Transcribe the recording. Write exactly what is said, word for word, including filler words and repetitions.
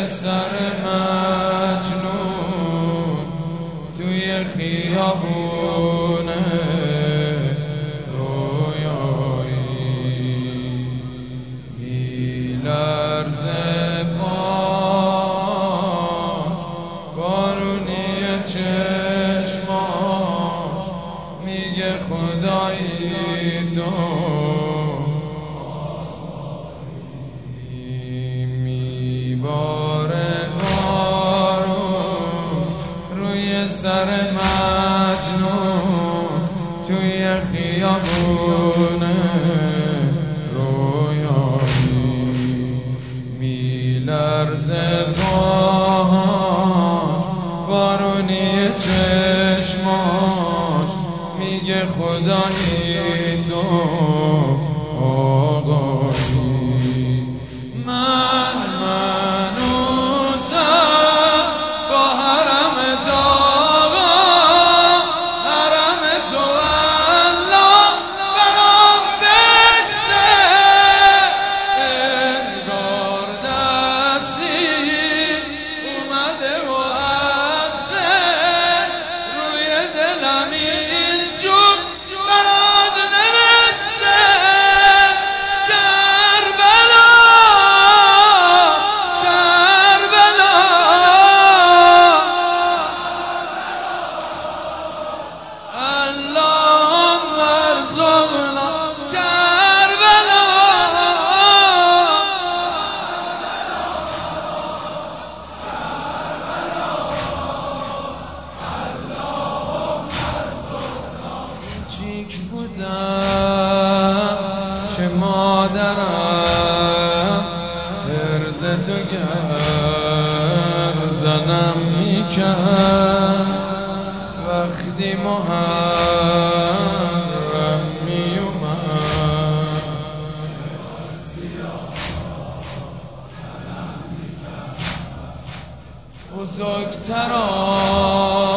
سر مجنون توی خیابونه رویایی میلرزه پاش بارونی چشماش میگه خدایی تو سر مجنون توی خیابونه رویایی میلرزه پاهاش بارونی چشماش میگه خدایی تو آقایی من منوسم با حرم تا چیک بودم که مادرم عرض تو گردنم میکرد وقتی محرم میومد بزرگتران